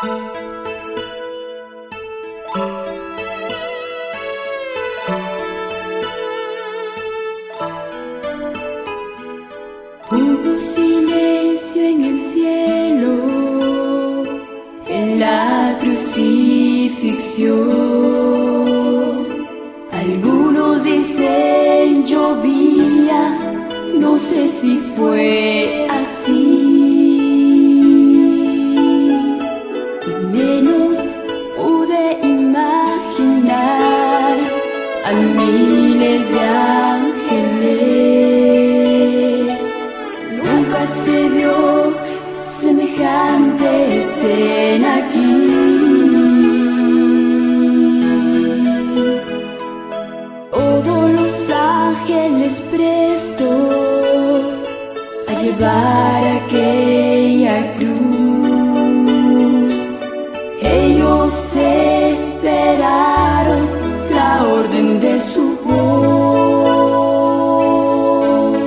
Hubo silencio en el cielo, en la crucifixión. Algunos dicen llovía, no sé si fue así. Y menos pude imaginar a miles de ángeles. Nunca se vio semejante escena aquí. Todos los ángeles prestos a llevar aquella cruz. Ellos esperaron la orden de su voz.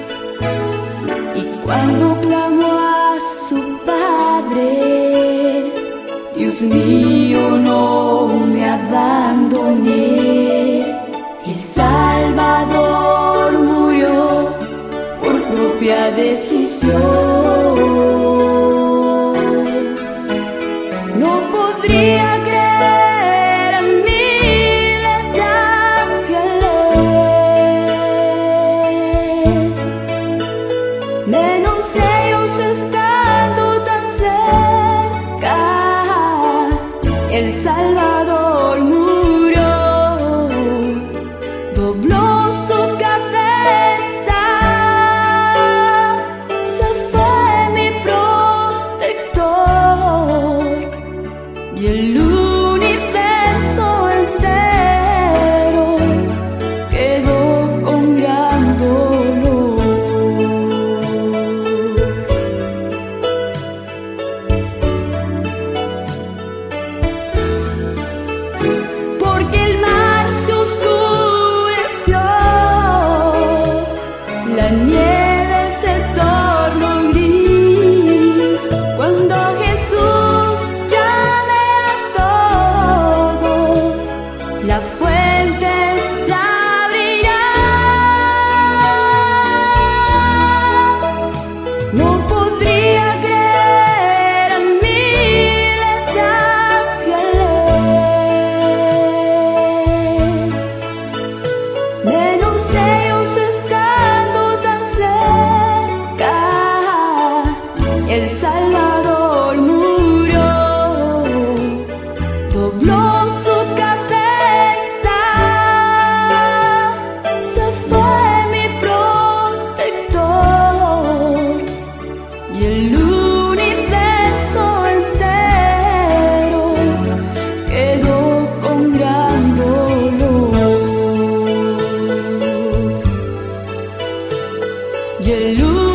Y cuando clamó a su Padre: Dios mío, no me abandones, el Salvador murió por propia decisión. No podría creer a miles de ángeles, menos ellos estando tan cerca. El Salvador murió, dobló su cabeza, se fue mi protector, y el universo entero quedó con gran dolor. Porque el mar se oscureció, la nieve se tornó gris. Cuando Jesús llame a todos, la fuente se abrirá. No podría creer a miles de ángeles, menos ellos estando tan cerca. El Salvador murió, dobló su cabeza, se fue mi protector, y el universo entero quedó con gran dolor. Y el